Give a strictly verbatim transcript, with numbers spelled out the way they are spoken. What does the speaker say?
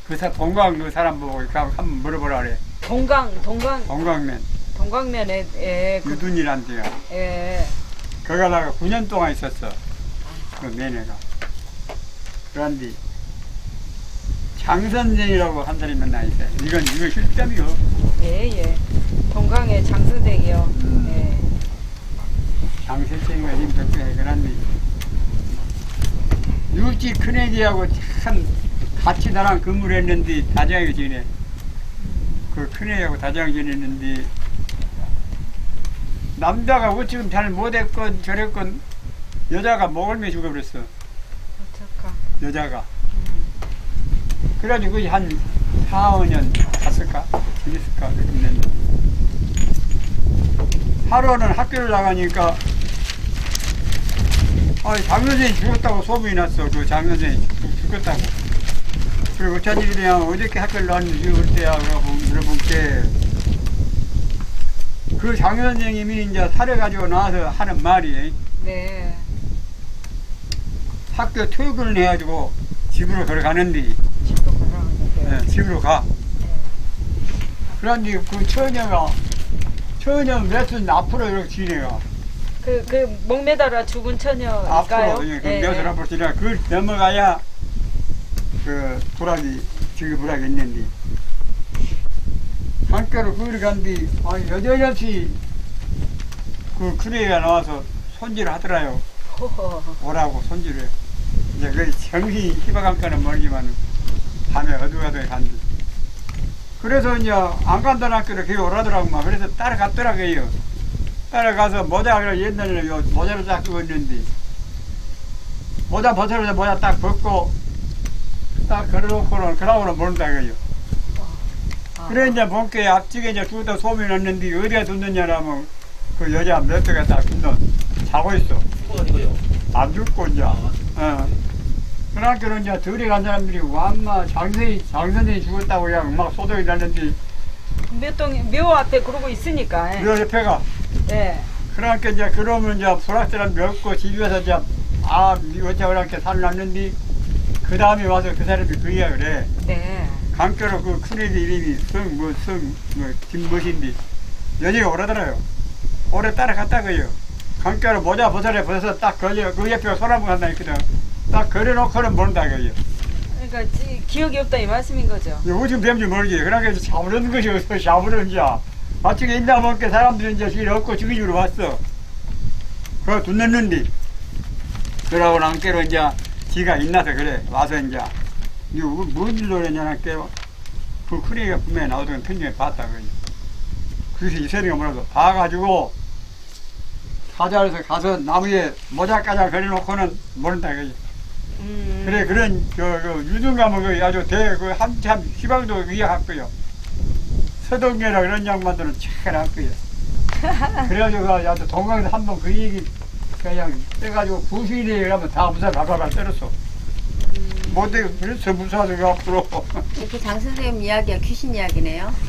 그 사, 동강 그 사람 보고 한번 물어보라 그래. 동강, 동강, 동강면. 동강면에, 예. 그, 유둔이란데요. 예. 거기 나가 구 년 동안 있었어. 그 면회가. 그런데 장선생이라고 한 사람이 만나 있어요. 이건, 이건 실점이요. 예, 예. 동강의 장선생이요. 음. 예. 장선생이가 지금 걱정해. 그런데 육지 큰애기하고 참 같이 나랑 근무를 했는데 다정하게 지내. 그 큰애하고 다정하게 지냈는데 남자가 어찌금 잘 못했건 저랬건 여자가 목을 매 죽어버렸어. 어떡하. 여자가. 그래가지고 한 사, 오 년 갔을까? 지냈을까? 했는데 하루는 학교를 나가니까 아, 장선생이 죽었다고 소문이 났어. 그 장선생이 죽었다고. 그리고 어쩐 일이냐, 어저께 학교를 나왔는데 죽을 때야. 그러고 물어볼게. 그 장선생님이 이제 살해가지고 나와서 하는 말이 네. 학교 퇴근을 해가지고 집으로 걸어가는데, 집도 가라는데. 네, 집으로 가. 네. 그런데 그 처녀가, 처녀 몇은 앞으로 이렇게 지내가. 그, 그, 목 매달아 죽은 처녀일까요? 앞으로, 예, 그 예, 몇을 예. 앞으로 지내가. 그걸 넘어가야 그 불악이, 지금 불악이 있는데. 학교로 그걸 간뒤 아니, 여전히 그 큰애가 나와서 손질을 하더라요. 호호. 오라고 손질을. 이제 그 정신이 희박한가는 모르지만 밤에 어두워도 간뒤. 그래서 이제 안 간다는 학교를 걔 오라더라고 막. 그래서 따라갔더라고요. 따라가서 모자를 옛날에 요 모자를 딱 쓰고 있는데 모자 벗으면서 모자 딱 벗고 딱 걸어놓고는 그러고는 모른다고요. 그래 이제 본께 앞쪽에 이제 죽었다 소문이 났는데 어디가 뒀느냐라면 그 여자 몇 대가 딱 있는 자고 있어. 안 죽고 이제. 어. 그러니까 이제 들에 간 사람들이 완마 장선이 장선이 죽었다고 그냥 막 소동이 났는데 묘동 묘 앞에 그러고 있으니까. 예. 묘 옆에가. 네. 그러니까 이제 그러면 이제 불확실한 몇고 집에서 이제 아 어쩌고 이렇게 살났는데 그 다음에 와서 그 사람이 그이야 그래. 네. 강교로 그 큰애기 이름이 성, 뭐, 성, 뭐, 김무신데, 여전히 오래더라요. 오래 따라갔다고요. 강교로 모자 벗어내 벗어서 딱 걸려, 그 옆에 소나무 간다 했거든. 딱 걸어놓고는 모른다고요. 그러니까 지, 기억이 없다 이 말씀인 거죠. 요즘 뱀지 모르지. 그러니까 이제 잡으려는 것이 어서 잡으려는 자. 마치게 있나 보니까 사람들이 이제 길 얻고 죽이주러 왔어. 그거 둔냈는데. 그러고 남께로 이제 지가 있나서 그래. 와서 이제. 이거 뭔 일로 그러냐나 깨워. 그 큰애가 분명히 나오던 편집에 봤다 그러니. 그래서 이 세리가 뭐라고 봐가지고 가자해서 가서 나무에 모자까지 걸어놓고는 모른다 그러지. 음. 그래 그런 저, 그 유등감은 그 아주 대 그 한참 희망도 위약할 거요. 서동계라 그런 양반들은 착할 거요. 그래가지고 그 아주 동강에서 한 번 그 얘기 그냥 빼가지고 구수일에 가면 다 무사 바바바 때렸어. 못해 그래서 무사하게 앞으로. 이렇게 장 선생님 이야기가 귀신 이야기네요.